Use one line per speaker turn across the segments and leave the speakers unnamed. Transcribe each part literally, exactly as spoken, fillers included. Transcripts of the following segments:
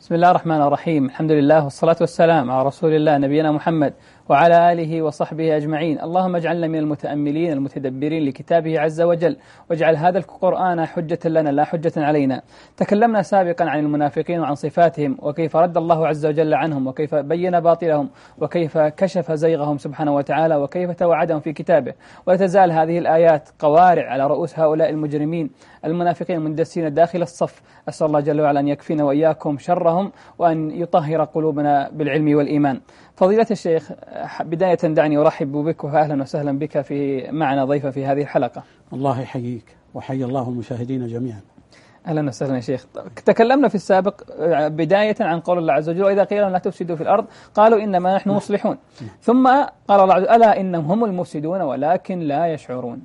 بسم الله الرحمن الرحيم. الحمد لله والصلاة والسلام على رسول الله نبينا محمد وعلى آله وصحبه أجمعين. اللهم اجعلنا من المتأملين المتدبرين لكتابه عز وجل، واجعل هذا القرآن حجة لنا لا حجة علينا. تكلمنا سابقا عن المنافقين وعن صفاتهم، وكيف رد الله عز وجل عنهم، وكيف بين باطلهم، وكيف كشف زيغهم سبحانه وتعالى، وكيف توعدهم في كتابه. ولا تزال هذه الآيات قوارع على رؤوس هؤلاء المجرمين المنافقين المندسين داخل الصف. أسأل الله جل وعلا أن يكفينا وإياكم شرهم، وأن يطهر قلوبنا بالعلم والإيمان. فضيلة الشيخ، بداية دعني أرحب بك وأهلا وسهلا بك في معنا ضيفة في هذه الحلقة.
الله يحييك وحيي الله المشاهدين جميعا.
أهلا وسهلا يا شيخ. تكلمنا في السابق بداية عن قول الله عز وجل: وإذا قيل لهم لا تفسدوا في الأرض قالوا إنما نحن مصلحون. ثم قال الله عز وجل: ألا إنهم هم المفسدون ولكن لا يشعرون.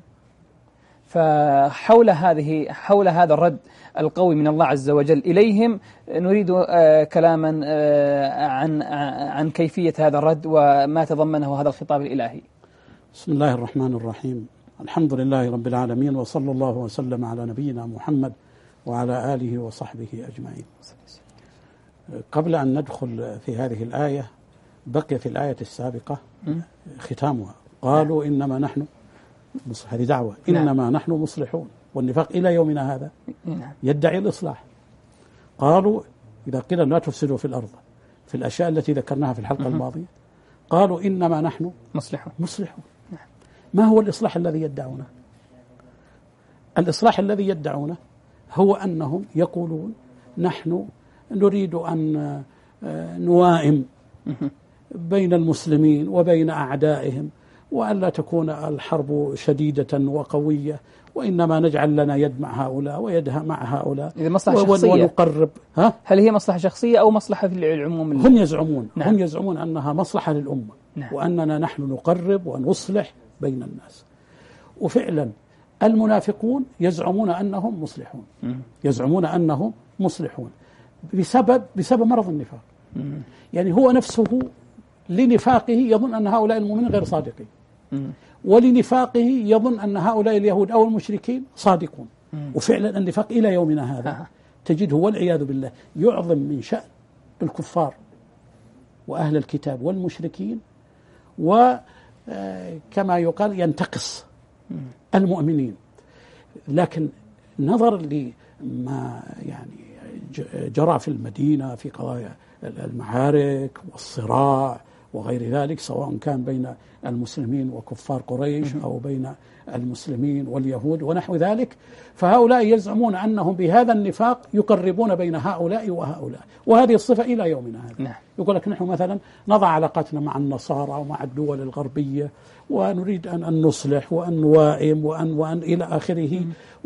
فحول هذه حول هذا الرد القوي من الله عز وجل إليهم نريد آه كلاما آه عن عن كيفية هذا الرد وما تضمنه هذا الخطاب الإلهي.
بسم الله الرحمن الرحيم. الحمد لله رب العالمين، وصلى الله وسلم على نبينا محمد وعلى آله وصحبه أجمعين. قبل أن ندخل في هذه الآية، بقي في الآية السابقة ختامها: قالوا إنما نحن، هذه دعوة، إنما نحن مصلحون. والنفاق إلى يومنا هذا يدعي الإصلاح. قالوا إذا قيل لا تفسدوا في الأرض، في الأشياء التي ذكرناها في الحلقة الماضية، قالوا إنما نحن
مصلحون
مصلحون. ما هو الإصلاح الذي يدعونه؟ الإصلاح الذي يدعونه هو أنهم يقولون نحن نريد أن نوائم بين المسلمين وبين أعدائهم، وأن لا تكون الحرب شديدة وقوية، وإنما نجعل لنا يد مع هؤلاء ويد مع هؤلاء.
إذا مصلحة شخصية
ونقرب. ها؟
هل هي مصلحة شخصية أو مصلحة في العموم؟
هم يزعمون
نعم.
هم يزعمون أنها مصلحة للأمة.
نعم.
وأننا نحن نقرب ونصلح بين الناس. وفعلا المنافقون يزعمون أنهم مصلحون، يزعمون أنهم مصلحون بسبب بسبب مرض النفاق. يعني هو نفسه لنفاقه يظن أن هؤلاء المؤمنين غير صادقين، ولنفاقه يظن أن هؤلاء اليهود أو المشركين صادقون. وفعلا النفاق إلى يومنا هذا تجده والعياذ بالله يعظم من شأن الكفار وأهل الكتاب والمشركين، وكما يقال ينتقص المؤمنين. لكن نظر لما يعني جرى في المدينة في قضايا المعارك والصراع وغير ذلك، سواء كان بين المسلمين وكفار قريش أو بين المسلمين واليهود ونحو ذلك، فهؤلاء يزعمون أنهم بهذا النفاق يقربون بين هؤلاء وهؤلاء، وهذه الصفة إلى يومنا هذا.
نعم.
يقول لك نحن مثلا نضع علاقاتنا مع النصارى ومع الدول الغربية، ونريد أن نصلح وأن نوائم وأن, وأن إلى آخره،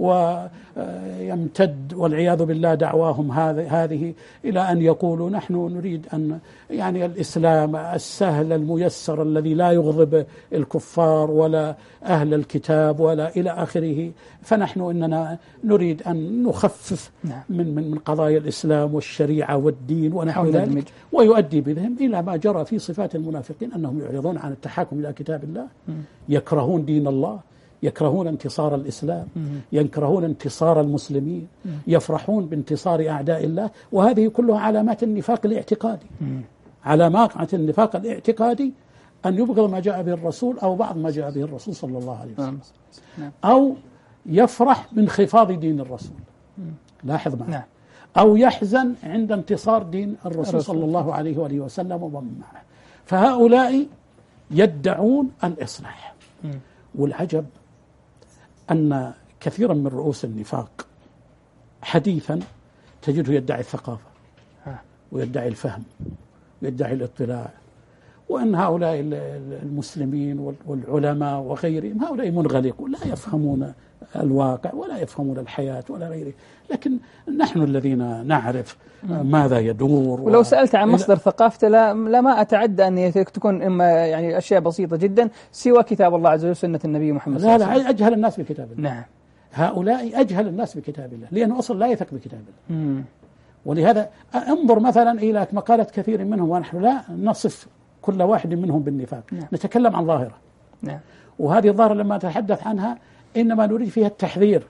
ويمتد والعياذ بالله دعواهم هذه إلى أن يقولوا نحن نريد أن يعني الإسلام السهل الميسر الذي لا يغضب الكفار ولا أهل الكتاب ولا إلى آخره، فنحن إننا نريد أن نخفف من من من قضايا الإسلام والشريعة والدين ونحو ذلك، ويؤدي بهم إلى ما جرى في صفات المنافقين أنهم يعرضون عن التحاكم إلى كتاب الله، يكرهون دين الله، يكرهون انتصار الإسلام، يكرهون انتصار المسلمين، يفرحون بانتصار أعداء الله. وهذه كلها علامات النفاق الاعتقادي. علامات النفاق الاعتقادي أن يبغض ما جاء به الرسول أو بعض ما جاء به الرسول صلى الله عليه وسلم، أو يفرح بانخفاض دين الرسول، لاحظ معي، أو يحزن عند انتصار دين الرسول صلى الله عليه وآله وسلم ومن معه. فهؤلاء يدعون الإصلاح. والعجب أن كثيرا من رؤوس النفاق حديثا تجده يدعي الثقافة ويدعي الفهم ويدعي الاطلاع، وأن هؤلاء المسلمين والعلماء وغيرهم هؤلاء منغلقون لا يفهمون الواقع ولا يفهمون الحياة ولا غيره. لكن نحن الذين نعرف ماذا يدور.
ولو سألت عن مصدر ثقافته لا, لا ما أتعدى أن تكون إما يعني أشياء بسيطة جدا سوى كتاب الله عز وجل وسنة النبي محمد صلى الله عليه وسلم.
لا أجهل الناس بكتاب الله.
نعم.
هؤلاء أجهل الناس بكتاب الله لأنه أصلا لا يثق بكتاب الله. مم. ولهذا انظر مثلا إلى مقالة كثير منهم، ونحن لا نصف كل واحد منهم بالنفاق. نعم. نتكلم عن ظاهرة. نعم. وهذه الظاهرة لما نتحدث عنها إنما نريد فيها التحذير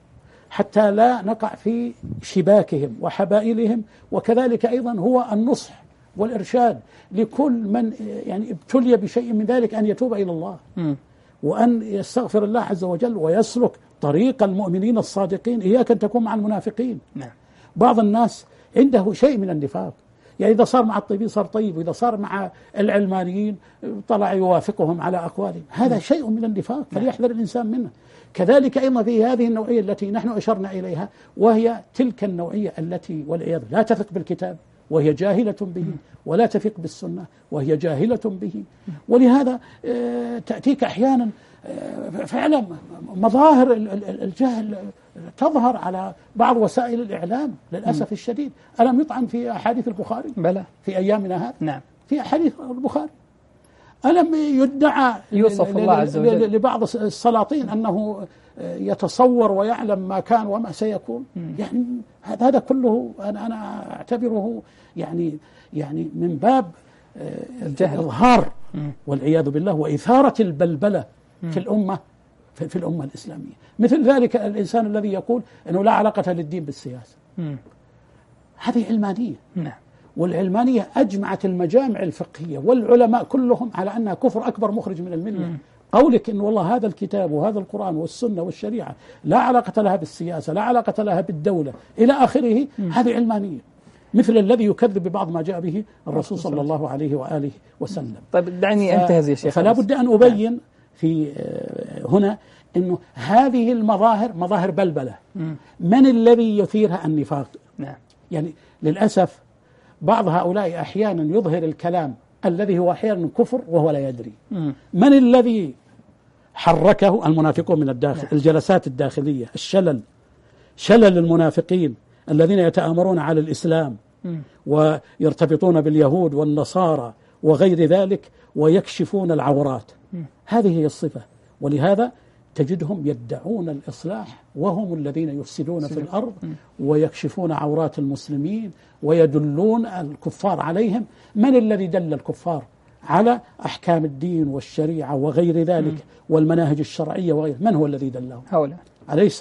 حتى لا نقع في شباكهم وحبائلهم. وكذلك أيضا هو النصح والإرشاد لكل من يعني ابتلي بشيء من ذلك أن يتوب إلى الله م. وأن يستغفر الله عز وجل ويسلك طريق المؤمنين الصادقين. إياك أن تكون مع المنافقين. نعم. بعض الناس عنده شيء من النفاق، يعني إذا صار مع الطيبين صار طيب، وإذا صار مع العلمانيين طلع يوافقهم على أقوالهم. هذا شيء من النفاق فليحذر الإنسان منه. كذلك أيضا في هذه النوعية التي نحن أشرنا إليها، وهي تلك النوعية التي والعياذ لا تثق بالكتاب وهي جاهلة به، ولا تثق بالسنة وهي جاهلة به. ولهذا تأتيك أحيانا فعلا مظاهر الجهل تظهر على بعض وسائل الإعلام للأسف الشديد. ألم يطعن في أحاديث البخاري
بلى
في أيامنا هذا؟
نعم.
في أحاديث البخاري ألم يدعى
يوصف الله عز وجل
لبعض السلاطين أنه يتصور ويعلم ما كان وما سيكون؟ يعني هذا كله أنا أنا أعتبره يعني يعني من باب
الجهل،
إظهار والعياذ بالله وإثارة البلبلة في الأمة في الأمة الإسلامية. مثل ذلك الإنسان الذي يقول أنه لا علاقة للدين بالسياسة، هذه علمانية.
نعم.
والعلمانية أجمعت المجامع الفقهية والعلماء كلهم على أنها كفر أكبر مخرج من الملة. قولك إن والله هذا الكتاب وهذا القرآن والسنة والشريعة لا علاقة لها بالسياسة، لا علاقة لها بالدولة إلى آخره، هذه علمانية، مثل الذي يكذب ببعض ما جاء به الرسول صلى الله عليه وآله وسلم.
طيب دعني أنتهز يا شيخ.
فلا بد أن أبين في هنا أنه هذه المظاهر مظاهر بلبلة. من الذي يثيرها؟ النفاق.
نعم.
يعني للأسف بعض هؤلاء أحيانا يظهر الكلام الذي هو أحيانا كفر وهو لا يدري. م. من الذي حركه؟ المنافقون من الداخل. نعم. الجلسات الداخلية، الشلل، شلل المنافقين الذين يتآمرون على الإسلام م. ويرتبطون باليهود والنصارى وغير ذلك ويكشفون العورات. م. هذه هي الصفة. ولهذا تجدهم يدعون الإصلاح وهم الذين يفسدون في الأرض ويكشفون عورات المسلمين ويدلون الكفار عليهم. من الذي دل الكفار على أحكام الدين والشريعة وغير ذلك والمناهج الشرعية وغير؟ من هو الذي دلهم؟
هؤلاء.
أليس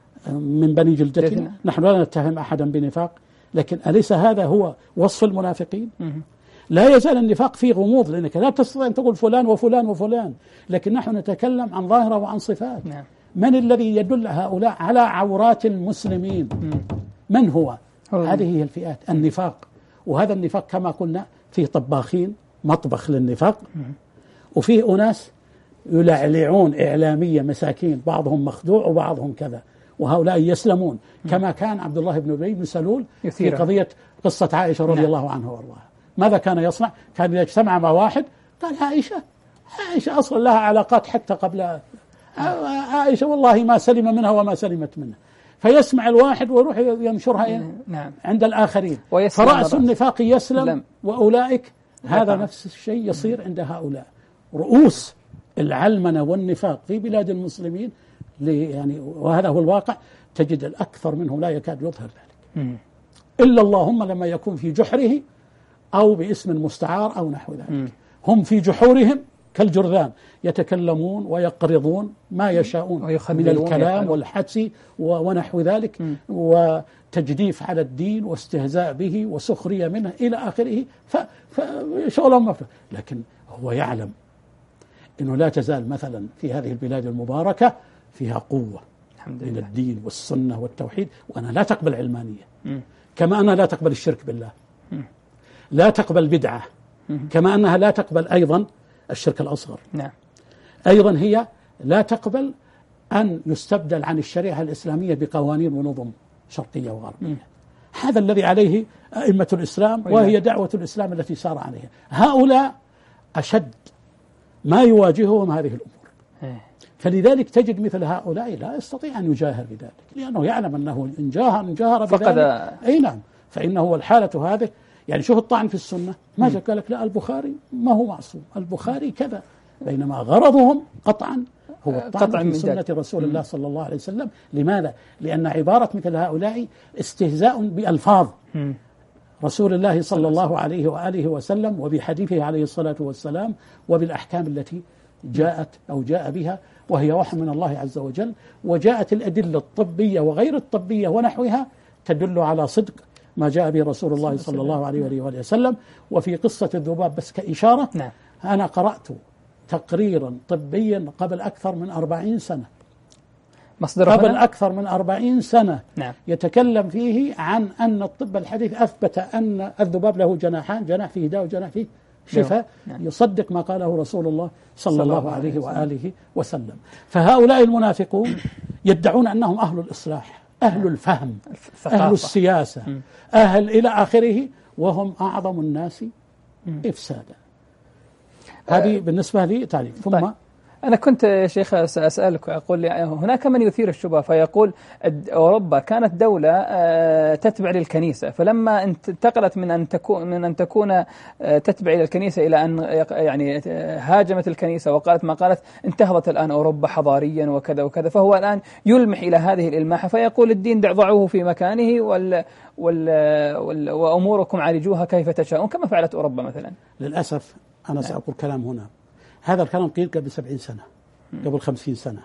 من بني جلدتنا؟ جدنا. نحن لا نتهم أحدا بنفاق، لكن أليس هذا هو وصف المنافقين؟ لا يزال النفاق فيه غموض، لأنك لا تستطيع أن تقول فلان وفلان وفلان، لكن نحن نتكلم عن ظاهرة وعن صفات. نعم. من الذي يدل هؤلاء على عورات المسلمين؟ من هو؟ هذه هي الفئات النفاق. وهذا النفاق كما قلنا فيه طباخين، مطبخ للنفاق، وفيه أناس يلعلعون إعلامية مساكين، بعضهم مخدوع وبعضهم كذا، وهؤلاء يسلمون كما كان عبد الله بن أبي بن سلول في قضية قصة عائشة رضي الله عنها وارضاها. ماذا كان يصنع؟ كان إذا اجتمع مع واحد قال عائشة عائشة أصلا لها علاقات حتى قبل عائشة والله ما سلم منها وما سلمت منها، فيسمع الواحد ويروح ينشرها
نعم.
عند الآخرين، فرأس النفاق يسلم لم. وأولئك هذا نفس الشيء يصير عند هؤلاء رؤوس العلمنة والنفاق في بلاد المسلمين. يعني وهذا هو الواقع، تجد الأكثر منهم لا يكاد يظهر ذلك م. إلا اللهم لما يكون في جحره أو باسم مستعار أو نحو ذلك. م. هم في جحورهم كالجرذان يتكلمون ويقرضون ما يشاءون من الكلام والحدس ونحو ذلك م. وتجديف على الدين واستهزاء به وسخرية منه إلى آخره، فشغلهم مفروض. لكن هو يعلم أنه لا تزال مثلا في هذه البلاد المباركة فيها قوة من الدين والسنة والتوحيد، وأنا لا تقبل علمانية م. كما أنها لا تقبل الشرك بالله م. لا تقبل بدعة م. كما أنها لا تقبل أيضا الشرك الأصغر. نعم. أيضا هي لا تقبل أن يستبدل عن الشريعة الإسلامية بقوانين ونظم شرقية وغربية. م. هذا الذي عليه أئمة الإسلام وهي دعوة الإسلام التي سار عليها. هؤلاء أشد ما يواجههم هذه الأمور، فلذلك تجد مثل هؤلاء لا يستطيع أن يجاهر بذلك، لأنه يعلم أنه إن جاهر إن جاهر بذلك أي نعم فإنه الحالة هذه. يعني شوف الطعن في السنة، ما جاء قال لك لا البخاري ما هو معصوم، البخاري كذا، بينما غرضهم قطعا هو الطعن في سنة رسول الله صلى الله عليه وسلم. لماذا؟ لأن عبارة مثل هؤلاء استهزاء بألفاظ رسول الله صلى الله عليه وآله وسلم وبحديثه عليه الصلاة والسلام وبالأحكام التي جاءت أو جاء بها وهي وحي من الله عز وجل، وجاءت الأدلة الطبية وغير الطبية ونحوها تدل على صدق ما جاء به رسول الله صلى الله عليه وآله وسلم. وفي قصة الذباب بس كإشارة،
نعم.
أنا قرأت تقريرا طبيا قبل أكثر من أربعين سنة، قبل هنا؟ أكثر من أربعين سنة،
نعم. يتكلم
فيه عن أن الطب الحديث أثبت أن الذباب له جناحان، جناح فيه داء وجناح فيه شفاء، نعم. يصدق ما قاله رسول الله صلى الله عليه وآله وسلم. فهؤلاء المنافقون يدعون أنهم أهل الإصلاح، أهل الفهم، أهل السياسة، م. أهل إلى آخره، وهم أعظم الناس م. إفسادا. هذه أه بالنسبة لي تعريف. ثم طيب.
أنا كنت يا شيخ سأسألك وأقول هناك من يثير الشبهة فيقول أوروبا كانت دولة تتبع للكنيسة، فلما انتقلت من أن تكون من أن تكون تتبع إلى الكنيسة إلى أن يعني هاجمت الكنيسة وقالت ما قالت، انتهضت الآن أوروبا حضاريا وكذا وكذا، فهو الآن يلمح إلى هذه الإلماحة فيقول الدين ضعوه في مكانه وال وال وال وأموركم عالجوها كيف تشاءون كما فعلت أوروبا مثلا.
للأسف أنا سأقول كلام هنا، هذا الكلام قيل قبل سبعين سنة، قبل خمسين سنة،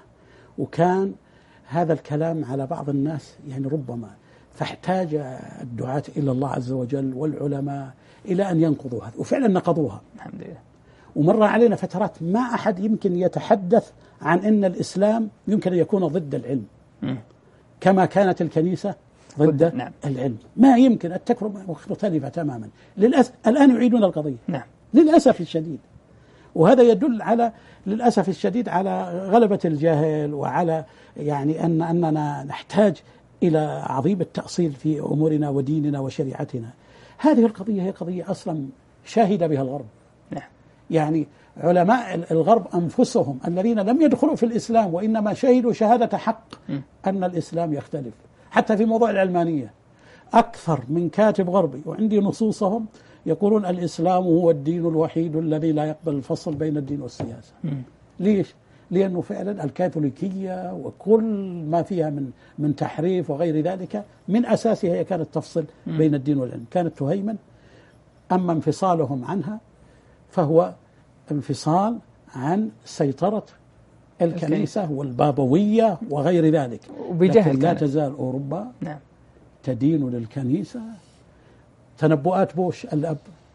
وكان هذا الكلام على بعض الناس يعني ربما، فاحتاج الدعاة إلى الله عز وجل والعلماء إلى أن ينقضوا هذا، وفعلا نقضوها
الحمد لله.
ومر علينا فترات ما أحد يمكن يتحدث عن أن الإسلام يمكن أن يكون ضد العلم م. كما كانت الكنيسة ضد نعم. العلم، ما يمكن، التكفر مختلفة تماما. للأسف الآن يعيدون القضية نعم. للأسف الشديد، وهذا يدل على للأسف الشديد على غلبة الجهل، وعلى يعني أن أننا نحتاج إلى عظيم التأصيل في أمورنا وديننا وشريعتنا. هذه القضية هي قضية أصلا شاهد بها الغرب نعم. يعني علماء الغرب أنفسهم الذين لم يدخلوا في الإسلام وإنما شهدوا شهادة حق أن الإسلام يختلف، حتى في موضوع العلمانية أكثر من كاتب غربي وعندي نصوصهم يقولون الإسلام هو الدين الوحيد الذي لا يقبل الفصل بين الدين والسياسة. م. ليش؟ لأنه فعلا الكاثوليكية وكل ما فيها من من تحريف وغير ذلك من أساسها هي كانت تفصل م. بين الدين والعلم، كانت تهيمن. أما انفصالهم عنها فهو انفصال عن سيطرة الكنيسة والبابوية وغير ذلك. لكن لا تزال أوروبا نعم. تدين للكنيسة. تنبؤات بوش الأب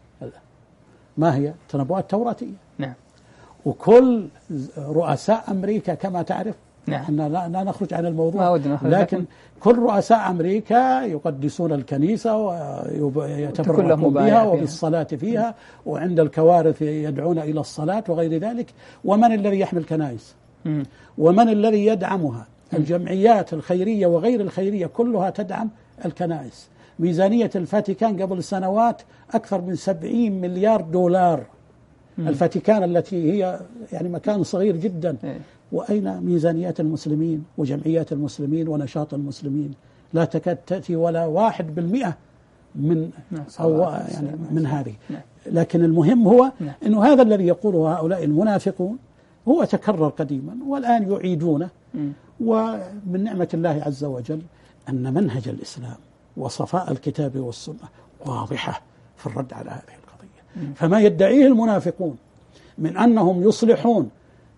ما هي؟ تنبؤات توراتية نعم. وكل رؤساء أمريكا كما تعرف نعم. احنا لا, لا نخرج عن الموضوع، لكن كل رؤساء أمريكا يقدسون الكنيسة ويتبركون بها وبالصلاة فيها، وعند الكوارث يدعون إلى الصلاة وغير ذلك. ومن الذي يحمي الكنائس؟ م. ومن الذي يدعمها؟ م. الجمعيات الخيرية وغير الخيرية كلها تدعم الكنائس. ميزانية الفاتيكان قبل سنوات أكثر من سبعين مليار دولار. م. الفاتيكان التي هي يعني مكان صغير جدا م. وأين ميزانيات المسلمين وجمعيات المسلمين ونشاط المسلمين؟ لا تكاد تأتي ولا واحد بالمئة من أو يعني من هذه. لكن المهم هو أنه هذا الذي يقوله هؤلاء المنافقون هو تكرر قديما والآن يعيدونه. ومن نعمة الله عز وجل أن منهج الإسلام وصفاء الكتاب والسنة واضحة في الرد على هذه القضية. فما يدعيه المنافقون من أنهم يصلحون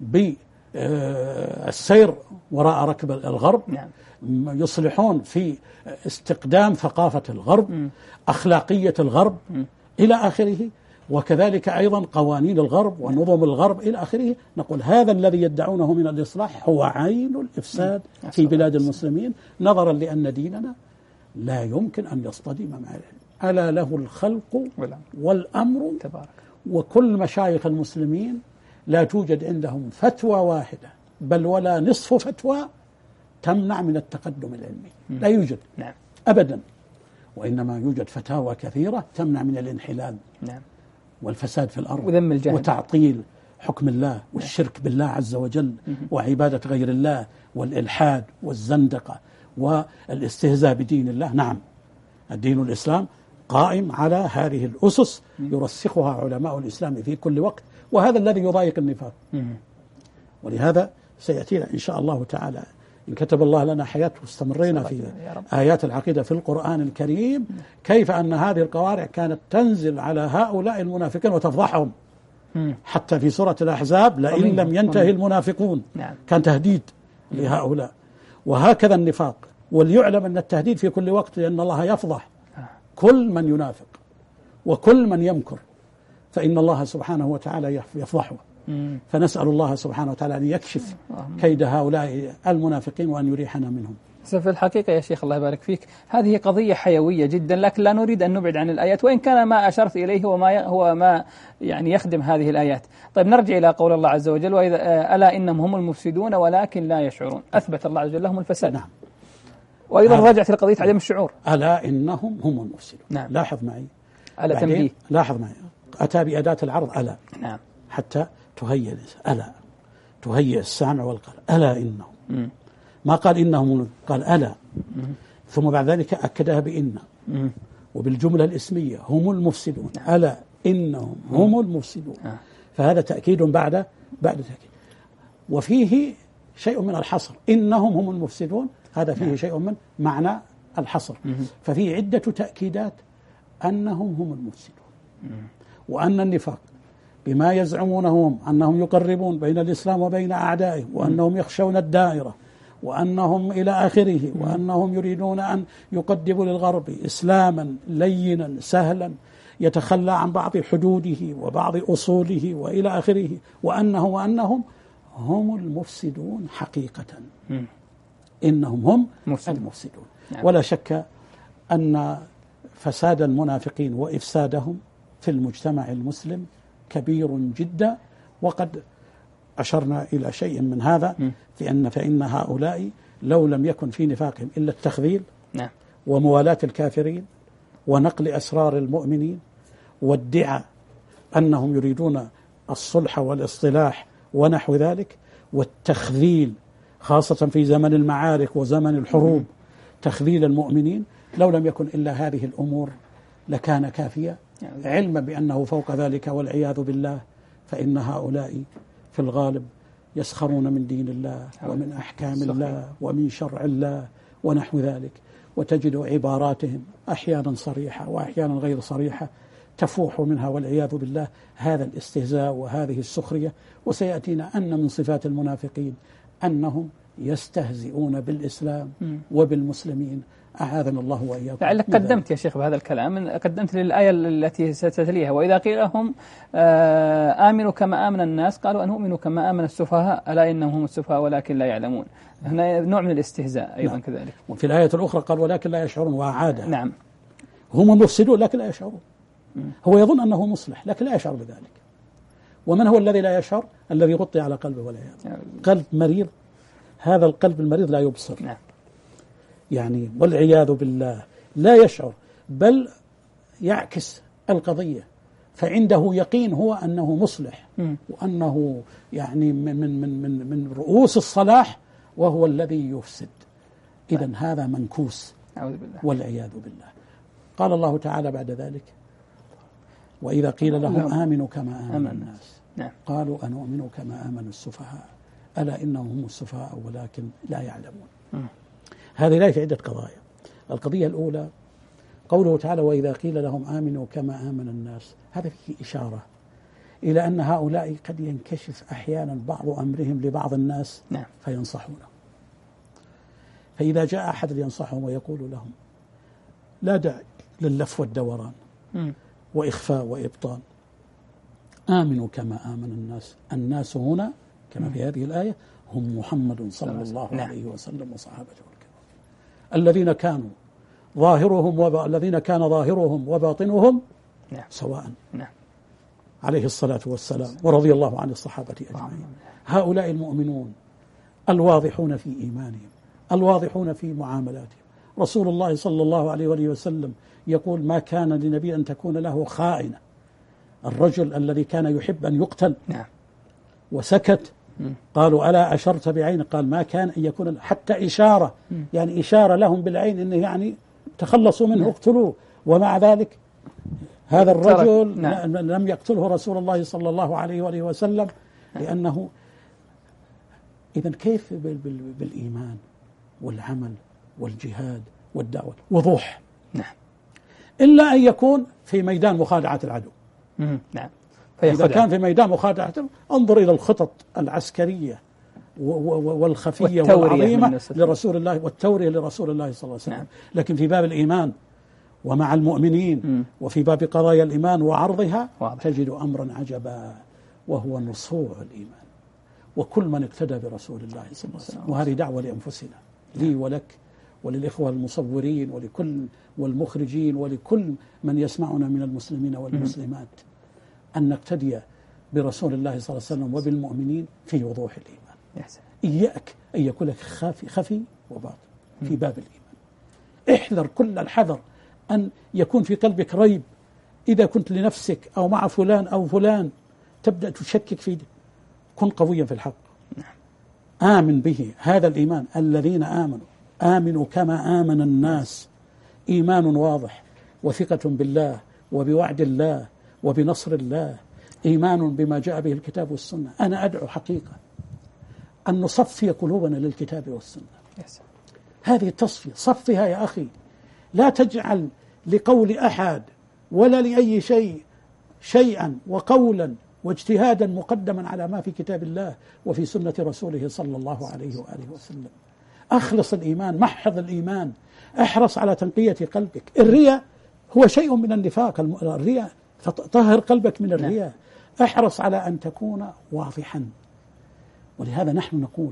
بالسير وراء ركب الغرب، يصلحون في استقدام ثقافة الغرب، أخلاقية الغرب إلى آخره، وكذلك أيضا قوانين الغرب ونظم الغرب إلى آخره، نقول هذا الذي يدعونه من الإصلاح هو عين الإفساد في بلاد المسلمين، نظرا لأن ديننا لا يمكن أن يصطدم مع العلم. ألا له الخلق والأمر تبارك. وكل مشايخ المسلمين لا توجد عندهم فتوى واحدة بل ولا نصف فتوى تمنع من التقدم العلمي، لا يوجد نعم. أبدا، وإنما يوجد فتاوى كثيرة تمنع من الانحلال نعم. والفساد في الأرض
وذم الجهل
وتعطيل حكم الله والشرك بالله عز وجل وعبادة غير الله والإلحاد والزندقة والاستهزاء بدين الله. نعم، الدين الإسلام قائم على هذه الأسس يرسخها علماء الإسلام في كل وقت، وهذا الذي يضايق النفاق. ولهذا سيأتينا إن شاء الله تعالى إن كتب الله لنا حياة واستمرينا في آيات العقيدة في القرآن الكريم كيف أن هذه القوارع كانت تنزل على هؤلاء المنافقين وتفضحهم حتى في سورة الأحزاب لئن لم ينتهي المنافقون،
نعم.
كان تهديد لهؤلاء. وهكذا النفاق، وليعلم أن التهديد في كل وقت، لأن الله يفضح كل من ينافق وكل من يمكر، فإن الله سبحانه وتعالى يفضحه. فنسأل الله سبحانه وتعالى أن يكشف كيد هؤلاء المنافقين وأن يريحنا منهم.
في الحقيقة يا شيخ الله يبارك فيك، هذه قضية حيوية جدا، لكن لا نريد أن نبعد عن الآيات، وإن كان ما أشرت إليه هو ما هو ما يعني يخدم هذه الآيات. طيب نرجع إلى قول الله عز وجل: وإذا ألا إنهم هم المفسدون ولكن لا يشعرون. أثبت الله عز وجل لهم الفساد.
نعم.
وأيضا رجعت لقضية عدم الشعور.
ألا إنهم هم المفسدون.
نعم.
لاحظ معي.
ألا تنبيه.
لاحظ معي. أتى بأداة العرض ألا.
نعم.
حتى تهيئ ألا، تهيئ السامع والقارئ. ألا إنهم. م. ما قال إنهم، قال ألا. م. ثم بعد ذلك أكدها بإن. م. وبالجملة الإسمية هم المفسدون. نعم. ألا إنهم م. هم المفسدون. آه. فهذا تأكيد بعد بعد تأكيد. وفيه شيء من الحصر. إنهم هم المفسدون، هذا فيه نعم. شيء من معنى الحصر. م. ففيه عدة تأكيدات أنهم هم المفسدون. م. وأن النفاق بما يزعمونهم أنهم يقربون بين الإسلام وبين أعدائهم، وأنهم يخشون الدائرة، وأنهم إلى آخره، وأنهم يريدون أن يقدموا للغرب إسلاما لينا سهلا يتخلى عن بعض حدوده وبعض أصوله وإلى آخره، وأنه وأنهم هم المفسدون حقيقة. إنهم هم المفسدون. ولا شك أن فساد المنافقين وإفسادهم في المجتمع المسلم كبير جدا، وقد أشرنا إلى شيء من هذا في أن فإن هؤلاء لو لم يكن في نفاقهم إلا التخذيل نعم. وموالاة الكافرين ونقل أسرار المؤمنين وادعاء أنهم يريدون الصلح والاصطلاح ونحو ذلك، والتخذيل خاصة في زمن المعارك وزمن الحروب، تخذيل المؤمنين، لو لم يكن إلا هذه الأمور لكان كافيا، علما بأنه فوق ذلك والعياذ بالله فإن هؤلاء في الغالب يسخرون من دين الله ومن أحكام الله ومن شرع الله ونحو ذلك، وتجد عباراتهم أحيانا صريحة وأحيانا غير صريحة تفوح منها والعياذ بالله هذا الاستهزاء وهذه السخرية. وسيأتينا أن من صفات المنافقين أنهم يستهزئون بالإسلام وبالمسلمين، أعاذنا الله وإياكم.
لعلك قدمت يا شيخ بهذا الكلام، قدمت للآية التي ستتليها: وإذا قيل لهم آمنوا كما آمن الناس قالوا أنؤمن كما آمن السفهاء ألا إنهم هم السفهاء ولكن لا يعلمون. هنا نوع من الاستهزاء أيضا. نعم. كذلك.
وفي الآية الأخرى قال ولكن لا يشعرون، وعادة.
نعم.
هم مفسدون لكن لا يشعرون. هو يظن أنه مصلح لكن لا يشعر بذلك. ومن هو الذي لا يشعر؟ الذي غطي على قلبه والعياذ. قلب مريض، هذا القلب المريض لا يبصر. نعم. يعني والعياذ بالله لا يشعر، بل يعكس القضية، فعنده يقين هو أنه مصلح م. وأنه يعني من من من من رؤوس الصلاح، وهو الذي يفسد. إذن هذا منكوس والعياذ بالله. قال الله تعالى بعد ذلك: وإذا قيل لهم آمنوا كما آمن الناس نعم. قالوا أنؤمن كما آمن السفهاء ألا إنهم هم السفهاء ولكن لا يعلمون. م. هذه الآية في عدة قضايا. القضية الأولى قوله تعالى: وإذا قيل لهم آمنوا كما آمن الناس، هذا فيه إشارة إلى أن هؤلاء قد ينكشف أحيانا بعض أمرهم لبعض الناس نعم. فينصحونه. فإذا جاء أحد ينصحهم ويقول لهم لا داعي لللف والدوران م. وإخفاء وإبطان، آمنوا كما آمن الناس. الناس هنا كما في هذه الآية هم محمد صلى الله نعم. عليه وسلم وصحابته الكرام الذين كانوا ظاهرهم وب... الذين كان ظاهرهم وباطنهم نعم. سواء نعم. عليه الصلاة والسلام، ورضي الله عن الصحابة أجمعين. هؤلاء المؤمنون الواضحون في إيمانهم، الواضحون في معاملاتهم. رسول الله صلى الله عليه وآله وسلم يقول: ما كان لنبي أن تكون له خائنة. الرجل الذي كان يحب أن يقتل نعم. وسكت، قالوا ألا أشرت بعين؟ قال: ما كان أن يكون حتى إشارة، يعني إشارة لهم بالعين إنه يعني تخلصوا منه اقتلوه، ومع ذلك هذا الرجل نعم. لم يقتله رسول الله صلى الله عليه وآله وسلم، لأنه إذن كيف بالإيمان والعمل والجهاد والدعوة وضوح نعم. إلا أن يكون في ميدان مخادعة العدو
نعم.
إذا كان في ميدان مخادعة انظر إلى الخطط العسكرية والخفية والعظيمة لرسول الله والتورية لرسول الله صلى الله عليه وسلم. نعم. لكن في باب الإيمان ومع المؤمنين م. وفي باب قضايا الإيمان وعرضها واضح. تجد أمرا عجبا، وهو نصوع الإيمان. وكل من اقتدى برسول الله صلى الله عليه وسلم، وهذه دعوة لأنفسنا، لي ولك وللإخوة المصورين ولكل والمخرجين ولكل من يسمعنا من المسلمين والمسلمات، أن نقتدي برسول الله صلى الله عليه وسلم وبالمؤمنين في وضوح الإيمان. إياك أن يكون لك خفي, خفي وباطن في باب الإيمان. احذر كل الحذر أن يكون في قلبك ريب إذا كنت لنفسك أو مع فلان أو فلان تبدأ تشكك فيه. كن قويا في الحق، آمن به. هذا الإيمان الذين آمنوا آمنوا كما آمن الناس، إيمان واضح وثقة بالله وبوعد الله وبنصر الله، إيمان بما جاء به الكتاب والسنة. أنا أدعو حقيقة أن نصفي قلوبنا للكتاب والسنة. هذه التصفية صفها يا أخي، لا تجعل لقول أحد ولا لأي شيء شيئا وقولا واجتهادا مقدما على ما في كتاب الله وفي سنة رسوله صلى الله عليه وآله وسلم. أخلص الإيمان، محض الإيمان، احرص على تنقية قلبك. الرياء هو شيء من النفاق، الرياء طهر قلبك من الرياء. احرص على أن تكون واضحا. ولهذا نحن نقول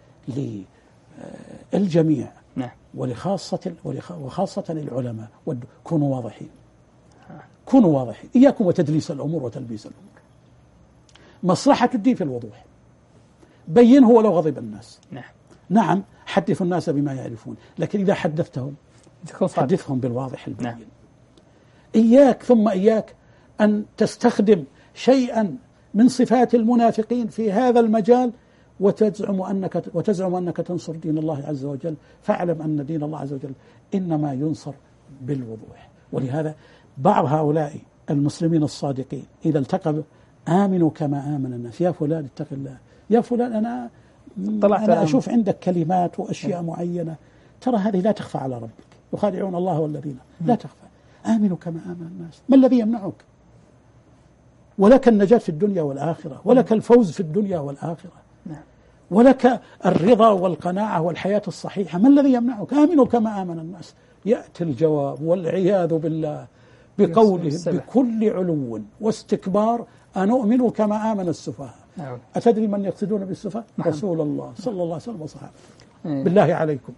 للجميع ولخاصة وخاصة العلماء كونوا واضحين، كونوا واضحين، إياكم وتدليس الأمور وتلبيس الأمور. مصلحة الدين في الوضوح، بينه ولو غضب الناس. نعم نعم حدث الناس بما يعرفون، لكن إذا حدثتهم حدثهم بالواضح البين. نعم. إياك ثم إياك أن تستخدم شيئا من صفات المنافقين في هذا المجال وتزعم أنك وتزعم أنك تنصر دين الله عز وجل. فاعلم أن دين الله عز وجل إنما ينصر بالوضوح. ولهذا بعض هؤلاء المسلمين الصادقين إذا التقوا آمنوا كما آمن الناس. يا فلان اتق الله، يا فلان أنا طلعت أنا أشوف عندك كلمات وأشياء م. معينة، ترى هذه لا تخفى على ربك، يخادعون الله والذين م. لا تخفى. آمنوا كما آمن الناس. ما الذي يمنعك؟ ولك النجاة في الدنيا والآخرة، ولك الفوز في الدنيا والآخرة، ولك الرضا والقناعة والحياة الصحيحة. ما الذي يمنعك؟ آمنوا كما آمن الناس. يأتي الجواب والعياذ بالله بقولهم بكل علو واستكبار: أنؤمن كما آمن السفهاء. أتدري من يقصدون بالسفهاء؟ رسول الله صلى الله عليه وسلم وصحابته. بالله عليكم،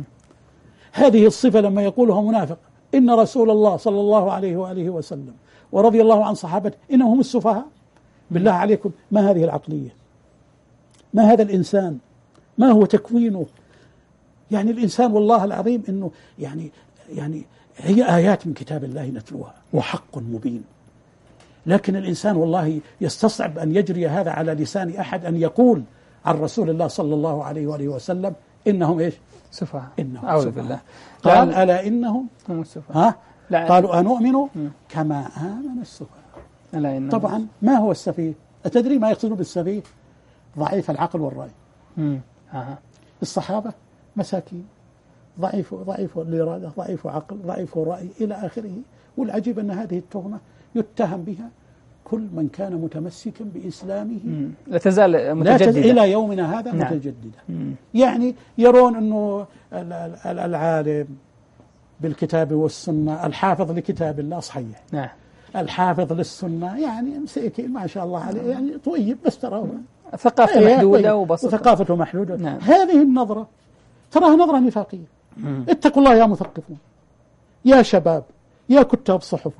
هذه الصفة لما يقولها منافق إن رسول الله صلى الله عليه وآله وسلم ورضي الله عن صحابته إنهم السفهاء، بالله عليكم ما هذه العقلية؟ ما هذا الإنسان؟ ما هو تكوينه؟ يعني الإنسان والله العظيم إنه يعني يعني هي آيات من كتاب الله نتلوها وحق مبين، لكن الإنسان والله يستصعب أن يجري هذا على لسان أحد، أن يقول عن رسول الله صلى الله عليه وآله وسلم إنهم إيش؟
سفهاء.
إنهم
أعوذ بالله.
قال ألا إنهم
هم السفهاء.
ها؟ قالوا أنؤمن كما آمن السفهاء. طبعا ما هو السفيه؟ أتدري ما يقصدون بالسفيه؟ ضعيف العقل والرأي.
أه.
الصحابة مساكين، ضعيف ضعيف الإرادة، ضعيف عقل، ضعيف رأي إلى آخره. والعجيب أن هذه التهمة يتهم بها كل من كان متمسكا بإسلامه،
مم. لا تزال متجددة،
لا تزال إلى يومنا هذا. نعم. متجددة. مم. يعني يرون أنه العالم بالكتاب والسنة، الحافظ لكتاب الله صحيح،
نعم،
الحافظ للسنة يعني مسكين ما شاء الله عليه، يعني طيب، بس ترى
ثقافته محدودة وبسيطة،
وثقافته محدودة.
نعم.
هذه النظرة تراها نظرة نفاقية. مم. اتقوا الله يا مثقفون، يا شباب، يا كتاب صحف.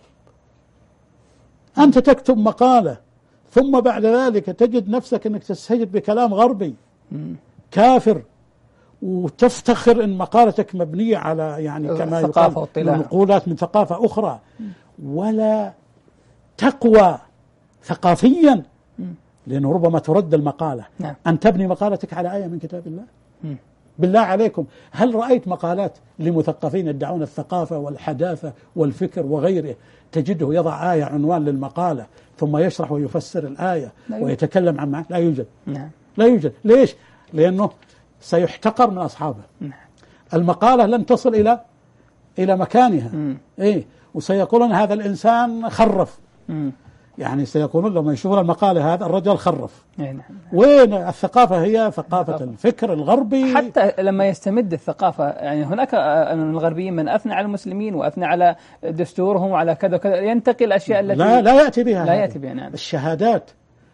أنت تكتب مقالة ثم بعد ذلك تجد نفسك أنك تستجد بكلام غربي مم. كافر، وتفتخر أن مقالتك مبنية على يعني كما يقال منقولات من ثقافة أخرى، ولا تقوى ثقافيا، لأنه ربما ترد المقالة. نعم. أن تبني مقالتك على آية من كتاب الله. مم. بالله عليكم، هل رأيت مقالات لمثقفين يدعون الثقافة والحداثة والفكر وغيره تجده يضع آية عنوان للمقالة ثم يشرح ويفسر الآية ويتكلم عن معنى؟ لا يوجد. نعم. لا يوجد. ليش؟ لأنه سيحتقر من أصحابه. نعم. المقالة لن تصل إلى إلى مكانها. إيه؟ وسيقولون هذا الإنسان خرف. مم. يعني سيقولون لما يشوفون المقالة هذا الرجل خرف.
نعم.
وين الثقافة؟ هي ثقافة الفكر الغربي.
حتى لما يستمد الثقافة، يعني هناك من الغربيين من أثنى على المسلمين وأثنى على دستورهم وعلى كذا وكذا، ينتقي الأشياء التي
لا لا يأتي بها
لا يأتي بها. نعم.
الشهادات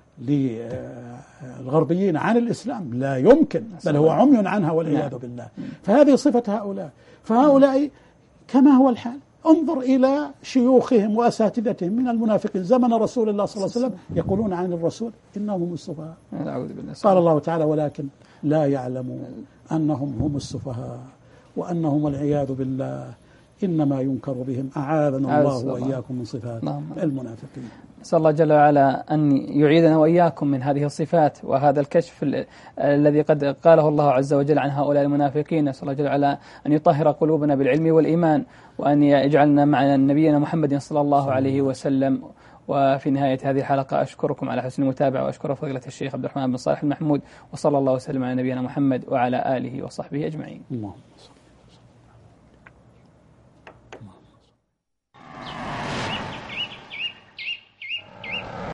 للغربيين عن الإسلام لا يمكن، بل هو عمي عنها والعياذ نعم. بالله. فهذه صفة هؤلاء. فهؤلاء كما هو الحال. انظر إلى شيوخهم وأساتذتهم من المنافقين زمن رسول الله صلى الله عليه وسلم يقولون عن الرسول إنهم هم السفهاء. قال الله تعالى ولكن لا يعلمون أنهم هم السفهاء وأنهم والعياذ بالله إنما ينكر بهم. أعاذنا الله وإياكم من صفات المنافقين.
نسأل الله جل وعلا أن يعيدنا وإياكم من هذه الصفات وهذا الكشف الذي قد قاله الله عز وجل عن هؤلاء المنافقين. نسأل الله جل وعلا أن يطهر قلوبنا بالعلم والإيمان، وأن يجعلنا مع نبينا محمد صلى الله عليه وسلم. وفي نهاية هذه الحلقة أشكركم على حسن المتابعة، وأشكر فضيلة الشيخ عبد الرحمن بن صالح المحمود، وصلى الله وسلم على نبينا محمد وعلى آله وصحبه أجمعين.
الله